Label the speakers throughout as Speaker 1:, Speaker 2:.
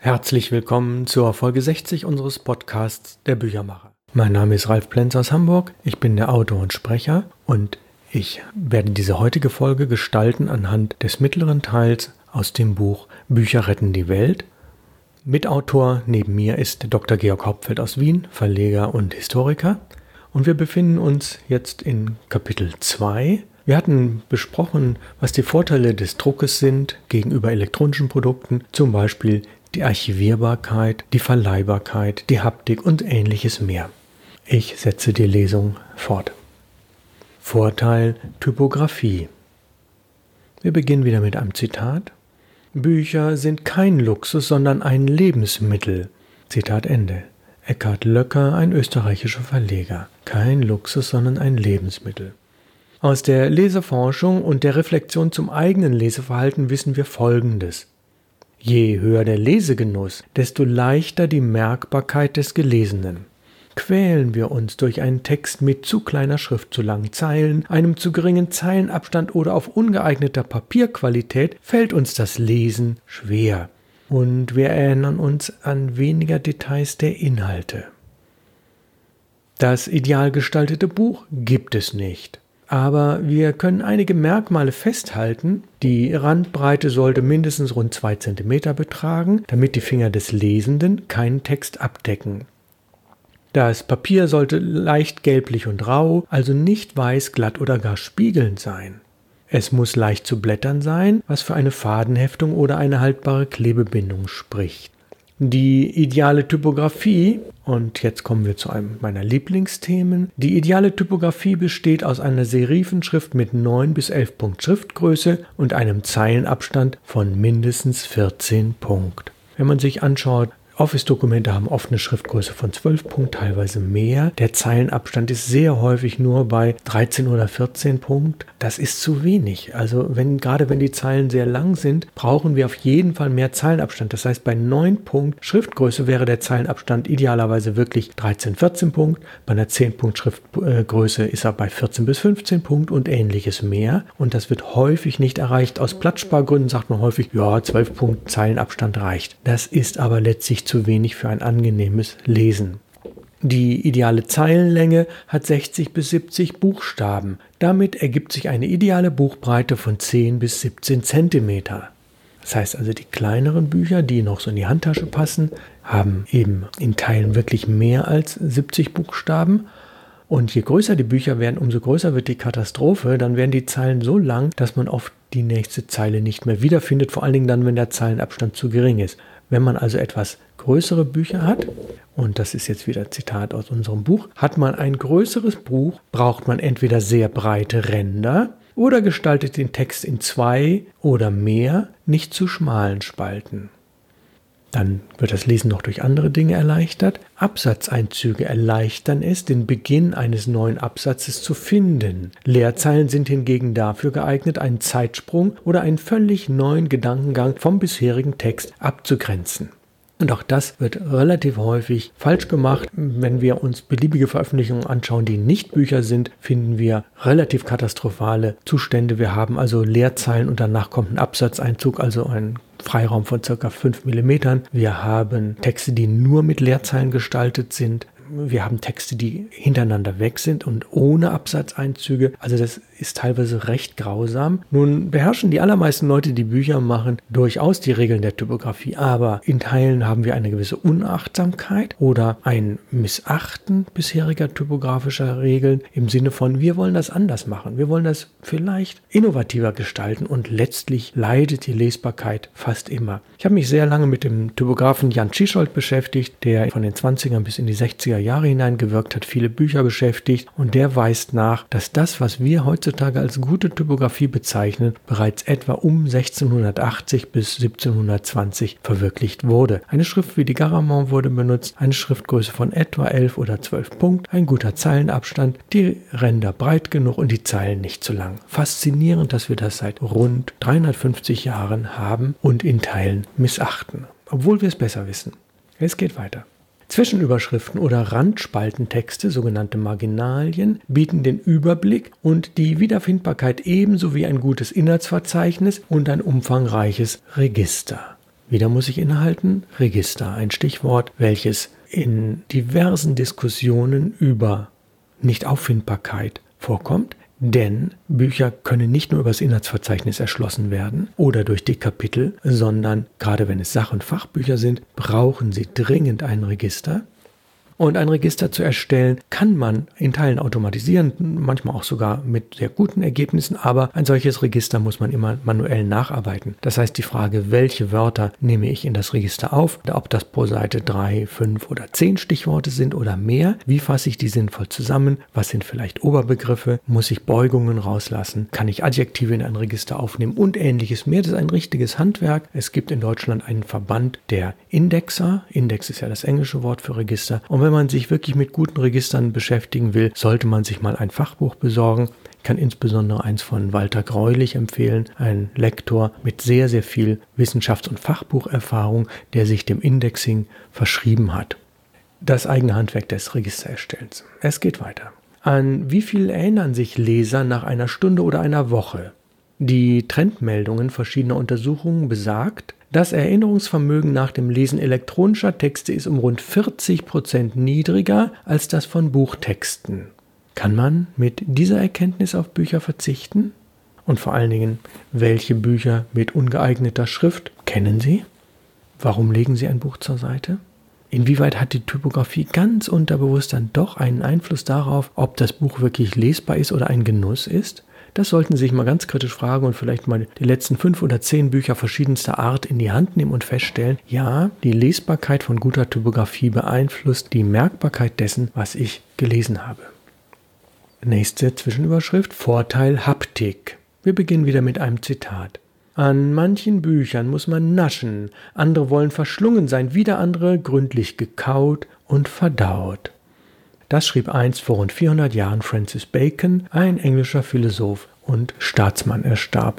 Speaker 1: Herzlich willkommen zur Folge 60 unseres Podcasts Der Büchermacher. Mein Name ist Ralf Plenz aus Hamburg, ich bin der Autor und Sprecher und ich werde diese heutige Folge gestalten anhand des mittleren Teils aus dem Buch Bücher retten die Welt. Mitautor neben mir ist Dr. Georg Hauptfeld aus Wien, Verleger und Historiker. Und wir befinden uns jetzt in Kapitel 2. Wir hatten besprochen, was die Vorteile des Druckes sind gegenüber elektronischen Produkten, zum Beispiel die Archivierbarkeit, die Verleihbarkeit, die Haptik und ähnliches mehr. Ich setze die Lesung fort. Vorteil Typografie. Wir beginnen wieder mit einem Zitat. Bücher sind kein Luxus, sondern ein Lebensmittel. Zitat Ende. Eckhard Löcker, ein österreichischer Verleger. Kein Luxus, sondern ein Lebensmittel. Aus der Leseforschung und der Reflexion zum eigenen Leseverhalten wissen wir Folgendes. Je höher der Lesegenuss, desto leichter die Merkbarkeit des Gelesenen. Quälen wir uns durch einen Text mit zu kleiner Schrift, zu langen Zeilen, einem zu geringen Zeilenabstand oder auf ungeeigneter Papierqualität, fällt uns das Lesen schwer. Und wir erinnern uns an weniger Details der Inhalte. Das ideal gestaltete Buch gibt es nicht. Aber wir können einige Merkmale festhalten. Die Randbreite sollte mindestens rund 2 cm betragen, damit die Finger des Lesenden keinen Text abdecken. Das Papier sollte leicht gelblich und rau, also nicht weiß, glatt oder gar spiegelnd sein. Es muss leicht zu blättern sein, was für eine Fadenheftung oder eine haltbare Klebebindung spricht. Die ideale Typografie, und jetzt kommen wir zu einem meiner Lieblingsthemen, die ideale Typografie besteht aus einer Serifenschrift mit 9 bis 11 Punkt Schriftgröße und einem Zeilenabstand von mindestens 14 Punkt. Wenn man sich anschaut, Office-Dokumente haben oft eine Schriftgröße von 12 Punkt, teilweise mehr. Der Zeilenabstand ist sehr häufig nur bei 13 oder 14 Punkt. Das ist zu wenig. Also gerade wenn die Zeilen sehr lang sind, brauchen wir auf jeden Fall mehr Zeilenabstand. Das heißt, bei 9 Punkt Schriftgröße wäre der Zeilenabstand idealerweise wirklich 13, 14 Punkt. Bei einer 10 Punkt Schriftgröße ist er bei 14 bis 15 Punkt und ähnliches mehr. Und das wird häufig nicht erreicht. Aus Platzspargründen sagt man häufig, ja, 12 Punkt Zeilenabstand reicht. Das ist aber letztlich zu wenig für ein angenehmes Lesen. Die ideale Zeilenlänge hat 60 bis 70 Buchstaben. Damit ergibt sich eine ideale Buchbreite von 10 bis 17 cm. Das heißt also, die kleineren Bücher, die noch so in die Handtasche passen, haben eben in Teilen wirklich mehr als 70 Buchstaben. Und je größer die Bücher werden, umso größer wird die Katastrophe. Dann werden die Zeilen so lang, dass man oft die nächste Zeile nicht mehr wiederfindet, vor allen Dingen dann, wenn der Zeilenabstand zu gering ist. Wenn man also etwas größere Bücher hat, und das ist jetzt wieder ein Zitat aus unserem Buch, hat man ein größeres Buch, braucht man entweder sehr breite Ränder oder gestaltet den Text in 2 oder mehr nicht zu schmalen Spalten. Dann wird das Lesen noch durch andere Dinge erleichtert. Absatzeinzüge erleichtern es, den Beginn eines neuen Absatzes zu finden. Leerzeilen sind hingegen dafür geeignet, einen Zeitsprung oder einen völlig neuen Gedankengang vom bisherigen Text abzugrenzen. Und auch das wird relativ häufig falsch gemacht. Wenn wir uns beliebige Veröffentlichungen anschauen, die nicht Bücher sind, finden wir relativ katastrophale Zustände. Wir haben also Leerzeilen und danach kommt ein Absatzeinzug, also ein Freiraum von ca. 5 mm. Wir haben Texte, die nur mit Leerzeilen gestaltet sind. Wir haben Texte, die hintereinander weg sind und ohne Absatzeinzüge. Also das ist teilweise recht grausam. Nun beherrschen die allermeisten Leute, die Bücher machen, durchaus die Regeln der Typografie. Aber in Teilen haben wir eine gewisse Unachtsamkeit oder ein Missachten bisheriger typografischer Regeln im Sinne von, wir wollen das anders machen. Wir wollen das vielleicht innovativer gestalten und letztlich leidet die Lesbarkeit fast immer. Ich habe mich sehr lange mit dem Typografen Jan Tschichold beschäftigt, der von den 20ern bis in die 60er Jahre hineingewirkt hat, viele Bücher beschäftigt und der weist nach, dass das, was wir heutzutage als gute Typografie bezeichnen, bereits etwa um 1680 bis 1720 verwirklicht wurde. Eine Schrift wie die Garamond wurde benutzt, eine Schriftgröße von etwa 11 oder 12 Punkt, ein guter Zeilenabstand, die Ränder breit genug und die Zeilen nicht zu lang. Faszinierend, dass wir das seit rund 350 Jahren haben und in Teilen missachten, obwohl wir es besser wissen. Es geht weiter. Zwischenüberschriften oder Randspaltentexte, sogenannte Marginalien, bieten den Überblick und die Wiederfindbarkeit ebenso wie ein gutes Inhaltsverzeichnis und ein umfangreiches Register. Wieder muss ich innehalten, Register, ein Stichwort, welches in diversen Diskussionen über Nichtauffindbarkeit vorkommt, denn Bücher können nicht nur über das Inhaltsverzeichnis erschlossen werden oder durch die Kapitel, sondern gerade wenn es Sach- und Fachbücher sind, brauchen sie dringend ein Register. Und ein Register zu erstellen, kann man in Teilen automatisieren, manchmal auch sogar mit sehr guten Ergebnissen, aber ein solches Register muss man immer manuell nacharbeiten. Das heißt, die Frage, welche Wörter nehme ich in das Register auf, ob das pro Seite 3, 5 oder 10 Stichworte sind oder mehr, wie fasse ich die sinnvoll zusammen, was sind vielleicht Oberbegriffe, muss ich Beugungen rauslassen, kann ich Adjektive in ein Register aufnehmen und ähnliches mehr. Das ist ein richtiges Handwerk. Es gibt in Deutschland einen Verband der Indexer. Index ist ja das englische Wort für Register. Und wenn man sich wirklich mit guten Registern beschäftigen will, sollte man sich mal ein Fachbuch besorgen. Ich kann insbesondere eins von Walter Greulich empfehlen, ein Lektor mit sehr, sehr viel Wissenschafts- und Fachbucherfahrung, der sich dem Indexing verschrieben hat. Das eigene Handwerk des Registererstellens. Es geht weiter. An wie viel erinnern sich Leser nach einer Stunde oder einer Woche? Die Trendmeldungen verschiedener Untersuchungen besagt, das Erinnerungsvermögen nach dem Lesen elektronischer Texte ist um rund 40% niedriger als das von Buchtexten. Kann man mit dieser Erkenntnis auf Bücher verzichten? Und vor allen Dingen, welche Bücher mit ungeeigneter Schrift kennen Sie? Warum legen Sie ein Buch zur Seite? Inwieweit hat die Typografie ganz unterbewusst dann doch einen Einfluss darauf, ob das Buch wirklich lesbar ist oder ein Genuss ist? Das sollten Sie sich mal ganz kritisch fragen und vielleicht mal die letzten 5 oder 10 Bücher verschiedenster Art in die Hand nehmen und feststellen, ja, die Lesbarkeit von guter Typografie beeinflusst die Merkbarkeit dessen, was ich gelesen habe. Nächste Zwischenüberschrift, Vorteil Haptik. Wir beginnen wieder mit einem Zitat. An manchen Büchern muss man naschen, andere wollen verschlungen sein, wieder andere gründlich gekaut und verdaut. Das schrieb einst vor rund 400 Jahren Francis Bacon, ein englischer Philosoph und Staatsmann. Er starb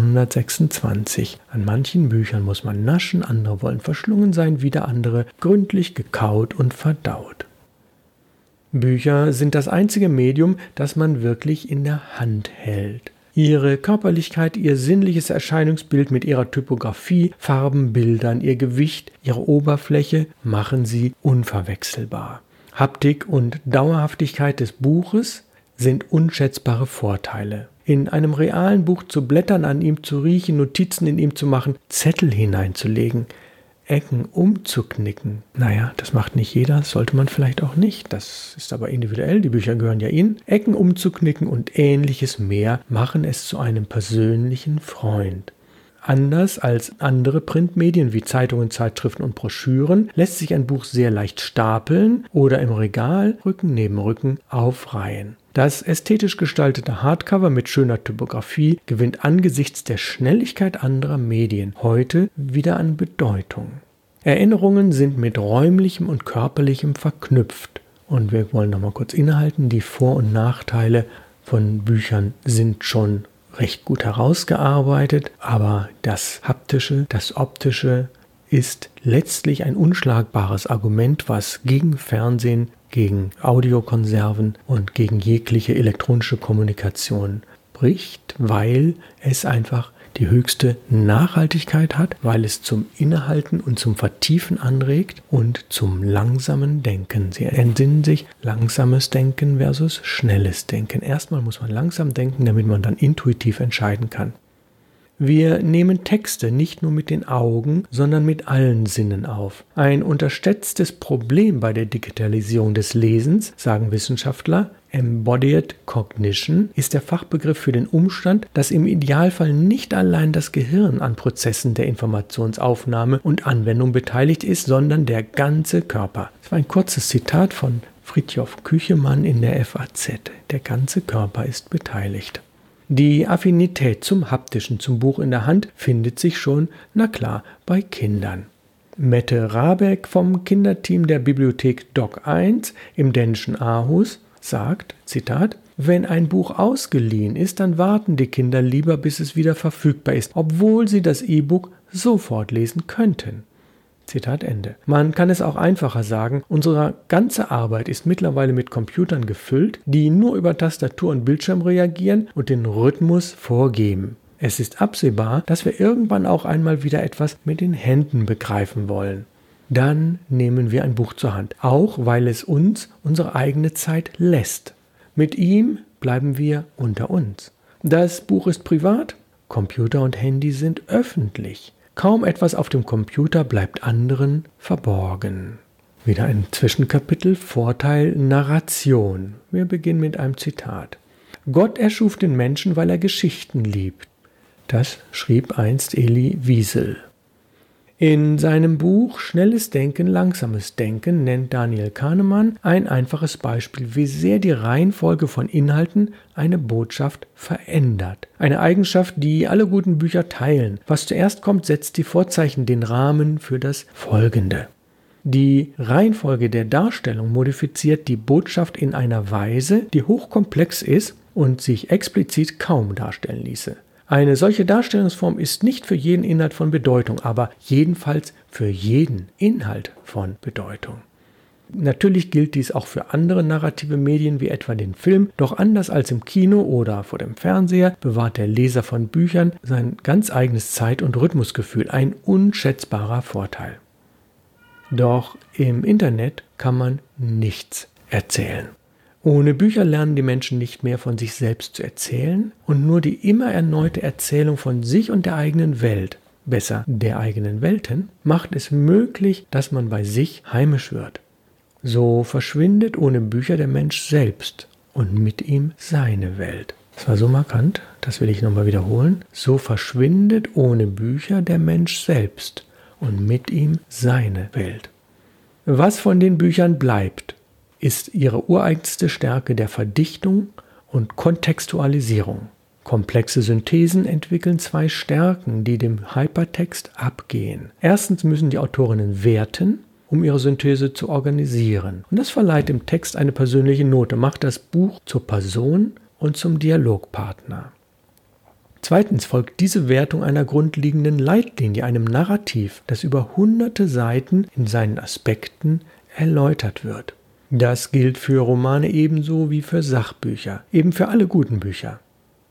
Speaker 1: 1626. An manchen Büchern muss man naschen, andere wollen verschlungen sein, wieder andere gründlich gekaut und verdaut. Bücher sind das einzige Medium, das man wirklich in der Hand hält. Ihre Körperlichkeit, ihr sinnliches Erscheinungsbild mit ihrer Typografie, Farben, Bildern, ihr Gewicht, ihre Oberfläche machen sie unverwechselbar. Haptik und Dauerhaftigkeit des Buches sind unschätzbare Vorteile. In einem realen Buch zu blättern, an ihm zu riechen, Notizen in ihm zu machen, Zettel hineinzulegen, Ecken umzuknicken. Naja, das macht nicht jeder, das sollte man vielleicht auch nicht. Das ist aber individuell, die Bücher gehören ja Ihnen. Ecken umzuknicken und ähnliches mehr machen es zu einem persönlichen Freund. Anders als andere Printmedien wie Zeitungen, Zeitschriften und Broschüren lässt sich ein Buch sehr leicht stapeln oder im Regal Rücken neben Rücken aufreihen. Das ästhetisch gestaltete Hardcover mit schöner Typografie gewinnt angesichts der Schnelligkeit anderer Medien heute wieder an Bedeutung. Erinnerungen sind mit räumlichem und körperlichem verknüpft. Und wir wollen noch mal kurz innehalten, die Vor- und Nachteile von Büchern sind schon recht gut herausgearbeitet, aber das Haptische, das Optische ist letztlich ein unschlagbares Argument, was gegen Fernsehen, gegen Audiokonserven und gegen jegliche elektronische Kommunikation bricht, weil es einfach die höchste Nachhaltigkeit hat, weil es zum Innehalten und zum Vertiefen anregt und zum langsamen Denken. Sie entsinnen sich, langsames Denken versus schnelles Denken. Erstmal muss man langsam denken, damit man dann intuitiv entscheiden kann. Wir nehmen Texte nicht nur mit den Augen, sondern mit allen Sinnen auf. Ein unterschätztes Problem bei der Digitalisierung des Lesens, sagen Wissenschaftler, Embodied Cognition, ist der Fachbegriff für den Umstand, dass im Idealfall nicht allein das Gehirn an Prozessen der Informationsaufnahme und Anwendung beteiligt ist, sondern der ganze Körper. Das war ein kurzes Zitat von Fridtjof Küchemann in der FAZ. Der ganze Körper ist beteiligt. Die Affinität zum Haptischen, zum Buch in der Hand, findet sich schon, na klar, bei Kindern. Mette Rabeck vom Kinderteam der Bibliothek Doc 1 im dänischen Aarhus sagt, Zitat, wenn ein Buch ausgeliehen ist, dann warten die Kinder lieber, bis es wieder verfügbar ist, obwohl sie das E-Book sofort lesen könnten. Zitat Ende. Man kann es auch einfacher sagen, unsere ganze Arbeit ist mittlerweile mit Computern gefüllt, die nur über Tastatur und Bildschirm reagieren und den Rhythmus vorgeben. Es ist absehbar, dass wir irgendwann auch einmal wieder etwas mit den Händen begreifen wollen. Dann nehmen wir ein Buch zur Hand, auch weil es uns unsere eigene Zeit lässt. Mit ihm bleiben wir unter uns. Das Buch ist privat, Computer und Handy sind öffentlich. Kaum etwas auf dem Computer bleibt anderen verborgen. Wieder ein Zwischenkapitel, Vorteil Narration. Wir beginnen mit einem Zitat. Gott erschuf den Menschen, weil er Geschichten liebt. Das schrieb einst Elie Wiesel. In seinem Buch Schnelles Denken, Langsames Denken nennt Daniel Kahnemann ein einfaches Beispiel, wie sehr die Reihenfolge von Inhalten eine Botschaft verändert. Eine Eigenschaft, die alle guten Bücher teilen. Was zuerst kommt, setzt die Vorzeichen, den Rahmen für das Folgende. Die Reihenfolge der Darstellung modifiziert die Botschaft in einer Weise, die hochkomplex ist und sich explizit kaum darstellen ließe. Eine solche Darstellungsform ist nicht für jeden Inhalt von Bedeutung, aber jedenfalls für jeden Inhalt von Bedeutung. Natürlich gilt dies auch für andere narrative Medien wie etwa den Film, doch anders als im Kino oder vor dem Fernseher bewahrt der Leser von Büchern sein ganz eigenes Zeit- und Rhythmusgefühl, ein unschätzbarer Vorteil. Doch im Internet kann man nichts erzählen. Ohne Bücher lernen die Menschen nicht mehr von sich selbst zu erzählen und nur die immer erneute Erzählung von sich und der eigenen Welt, besser der eigenen Welten, macht es möglich, dass man bei sich heimisch wird. So verschwindet ohne Bücher der Mensch selbst und mit ihm seine Welt. Das war so markant, das will ich nochmal wiederholen. So verschwindet ohne Bücher der Mensch selbst und mit ihm seine Welt. Was von den Büchern bleibt, ist ihre ureigenste Stärke der Verdichtung und Kontextualisierung. Komplexe Synthesen entwickeln zwei Stärken, die dem Hypertext abgehen. Erstens müssen die Autorinnen werten, um ihre Synthese zu organisieren. Und das verleiht dem Text eine persönliche Note, macht das Buch zur Person und zum Dialogpartner. Zweitens folgt diese Wertung einer grundlegenden Leitlinie, einem Narrativ, das über hunderte Seiten in seinen Aspekten erläutert wird. Das gilt für Romane ebenso wie für Sachbücher, eben für alle guten Bücher.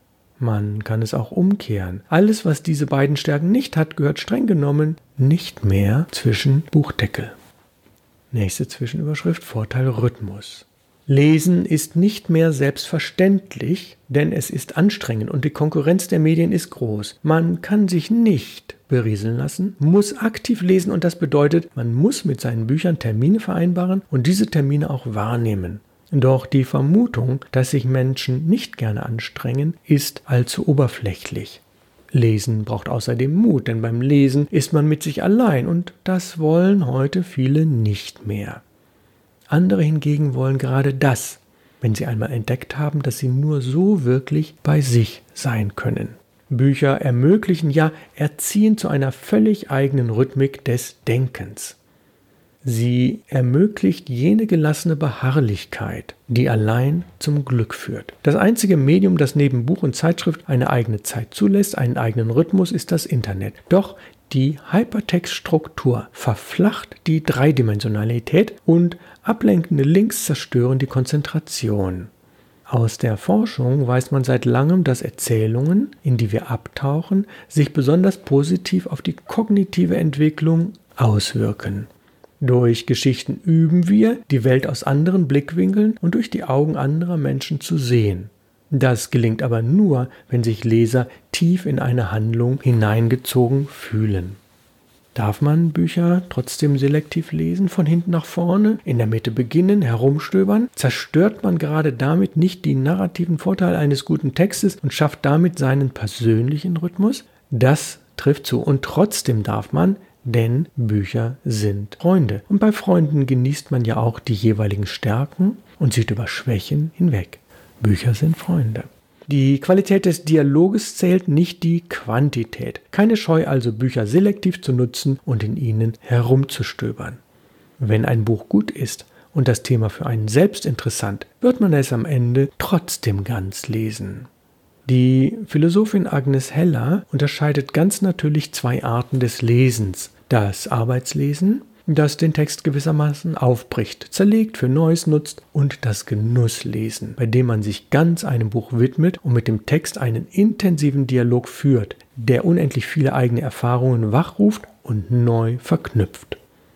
Speaker 1: Man kann es auch umkehren. Alles, was diese beiden Stärken nicht hat, gehört streng genommen nicht mehr zwischen Buchdeckel. Nächste Zwischenüberschrift, Vorteil Rhythmus. Lesen ist nicht mehr selbstverständlich, denn es ist anstrengend und die Konkurrenz der Medien ist groß. Man kann sich nicht berieseln lassen, muss aktiv lesen und das bedeutet, man muss mit seinen Büchern Termine vereinbaren und diese Termine auch wahrnehmen. Doch die Vermutung, dass sich Menschen nicht gerne anstrengen, ist allzu oberflächlich. Lesen braucht außerdem Mut, denn beim Lesen ist man mit sich allein und das wollen heute viele nicht mehr. Andere hingegen wollen gerade das, wenn sie einmal entdeckt haben, dass sie nur so wirklich bei sich sein können. Bücher ermöglichen, ja erziehen zu einer völlig eigenen Rhythmik des Denkens. Sie ermöglicht jene gelassene Beharrlichkeit, die allein zum Glück führt. Das einzige Medium, das neben Buch und Zeitschrift eine eigene Zeit zulässt, einen eigenen Rhythmus, ist das Internet. Doch die Hypertextstruktur verflacht die Dreidimensionalität und ablenkende Links zerstören die Konzentration. Aus der Forschung weiß man seit langem, dass Erzählungen, in die wir abtauchen, sich besonders positiv auf die kognitive Entwicklung auswirken. Durch Geschichten üben wir, die Welt aus anderen Blickwinkeln und durch die Augen anderer Menschen zu sehen. Das gelingt aber nur, wenn sich Leser tief in eine Handlung hineingezogen fühlen. Darf man Bücher trotzdem selektiv lesen, von hinten nach vorne, in der Mitte beginnen, herumstöbern? Zerstört man gerade damit nicht die narrativen Vorteile eines guten Textes und schafft damit seinen persönlichen Rhythmus? Das trifft zu. Und trotzdem darf man, denn Bücher sind Freunde. Und bei Freunden genießt man ja auch die jeweiligen Stärken und sieht über Schwächen hinweg. Bücher sind Freunde. Die Qualität des Dialoges zählt, nicht die Quantität. Keine Scheu also, Bücher selektiv zu nutzen und in ihnen herumzustöbern. Wenn ein Buch gut ist und das Thema für einen selbst interessant, wird man es am Ende trotzdem ganz lesen. Die Philosophin Agnes Heller unterscheidet ganz natürlich zwei Arten des Lesens. Das Arbeitslesen das den Text gewissermaßen aufbricht, zerlegt, für Neues nutzt, und das Genusslesen, bei dem man sich ganz einem Buch widmet und mit dem Text einen intensiven Dialog führt, der unendlich viele eigene Erfahrungen wachruft und neu verknüpft.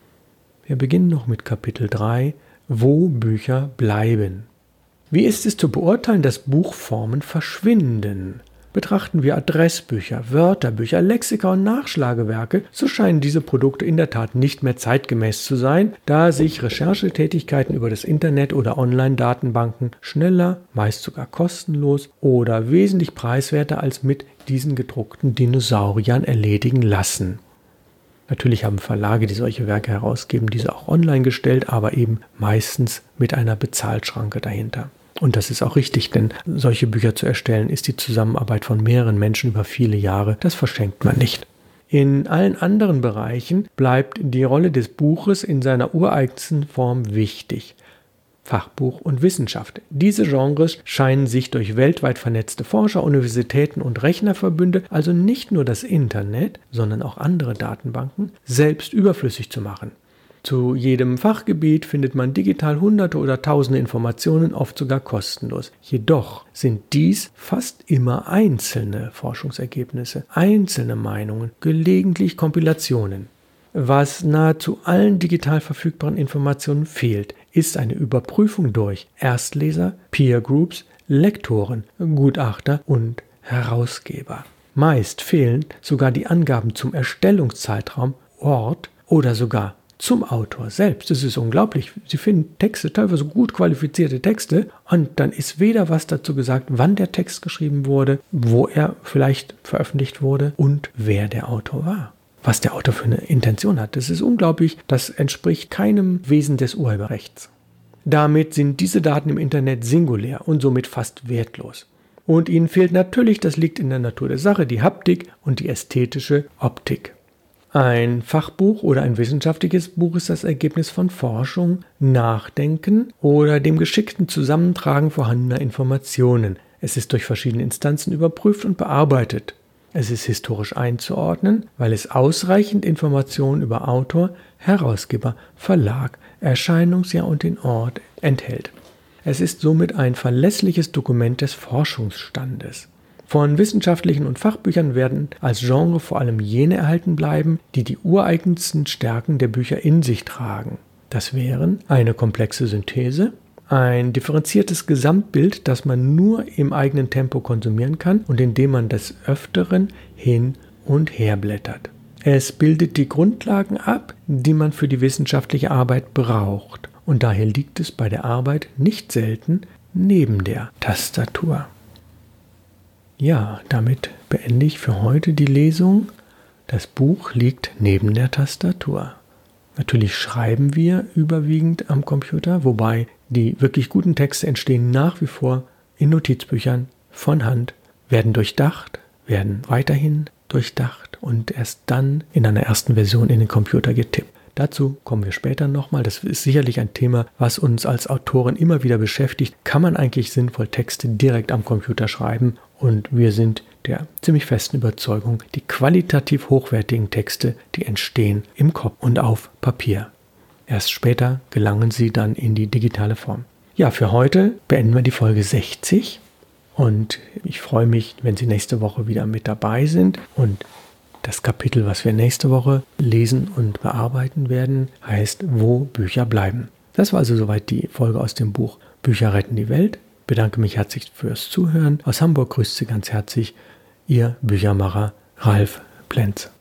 Speaker 1: Wir beginnen noch mit Kapitel 3, wo Bücher bleiben. Wie ist es zu beurteilen, dass Buchformen verschwinden? Betrachten wir Adressbücher, Wörterbücher, Lexika und Nachschlagewerke, so scheinen diese Produkte in der Tat nicht mehr zeitgemäß zu sein, da sich Recherchetätigkeiten über das Internet oder Online-Datenbanken schneller, meist sogar kostenlos oder wesentlich preiswerter als mit diesen gedruckten Dinosauriern erledigen lassen. Natürlich haben Verlage, die solche Werke herausgeben, diese auch online gestellt, aber eben meistens mit einer Bezahlschranke dahinter. Und das ist auch richtig, denn solche Bücher zu erstellen ist die Zusammenarbeit von mehreren Menschen über viele Jahre. Das verschenkt man nicht. In allen anderen Bereichen bleibt die Rolle des Buches in seiner ureigensten Form wichtig. Fachbuch und Wissenschaft. Diese Genres scheinen sich durch weltweit vernetzte Forscher, Universitäten und Rechnerverbünde, also nicht nur das Internet, sondern auch andere Datenbanken, selbst überflüssig zu machen. Zu jedem Fachgebiet findet man digital Hunderte oder Tausende Informationen, oft sogar kostenlos. Jedoch sind dies fast immer einzelne Forschungsergebnisse, einzelne Meinungen, gelegentlich Kompilationen. Was nahezu allen digital verfügbaren Informationen fehlt, ist eine Überprüfung durch Erstleser, Peer Groups, Lektoren, Gutachter und Herausgeber. Meist fehlen sogar die Angaben zum Erstellungszeitraum, Ort oder sogar zum Autor selbst. Das ist unglaublich. Sie finden Texte, teilweise gut qualifizierte Texte, und dann ist weder was dazu gesagt, wann der Text geschrieben wurde, wo er vielleicht veröffentlicht wurde und wer der Autor war. Was der Autor für eine Intention hat. Das ist unglaublich. Das entspricht keinem Wesen des Urheberrechts. Damit sind diese Daten im Internet singulär und somit fast wertlos. Und ihnen fehlt natürlich, das liegt in der Natur der Sache, die Haptik und die ästhetische Optik. Ein Fachbuch oder ein wissenschaftliches Buch ist das Ergebnis von Forschung, Nachdenken oder dem geschickten Zusammentragen vorhandener Informationen. Es ist durch verschiedene Instanzen überprüft und bearbeitet. Es ist historisch einzuordnen, weil es ausreichend Informationen über Autor, Herausgeber, Verlag, Erscheinungsjahr und den Ort enthält. Es ist somit ein verlässliches Dokument des Forschungsstandes. Von wissenschaftlichen und Fachbüchern werden als Genre vor allem jene erhalten bleiben, die die ureigensten Stärken der Bücher in sich tragen. Das wären eine komplexe Synthese, ein differenziertes Gesamtbild, das man nur im eigenen Tempo konsumieren kann und in dem man des Öfteren hin und her blättert. Es bildet die Grundlagen ab, die man für die wissenschaftliche Arbeit braucht. Und daher liegt es bei der Arbeit nicht selten neben der Tastatur. Ja, damit beende ich für heute die Lesung. Das Buch liegt neben der Tastatur. Natürlich schreiben wir überwiegend am Computer, wobei die wirklich guten Texte entstehen nach wie vor in Notizbüchern von Hand, werden durchdacht, werden weiterhin durchdacht und erst dann in einer ersten Version in den Computer getippt. Dazu kommen wir später nochmal. Das ist sicherlich ein Thema, was uns als Autoren immer wieder beschäftigt. Kann man eigentlich sinnvoll Texte direkt am Computer schreiben? Und wir sind der ziemlich festen Überzeugung, die qualitativ hochwertigen Texte, die entstehen im Kopf und auf Papier. Erst später gelangen sie dann in die digitale Form. Ja, für heute beenden wir die Folge 60 und ich freue mich, wenn Sie nächste Woche wieder mit dabei sind. Und das Kapitel, was wir nächste Woche lesen und bearbeiten werden, heißt Wo Bücher bleiben. Das war also soweit die Folge aus dem Buch Bücher retten die Welt. Ich bedanke mich herzlich fürs Zuhören. Aus Hamburg grüßt Sie ganz herzlich Ihr Büchermacher Ralf Plenz.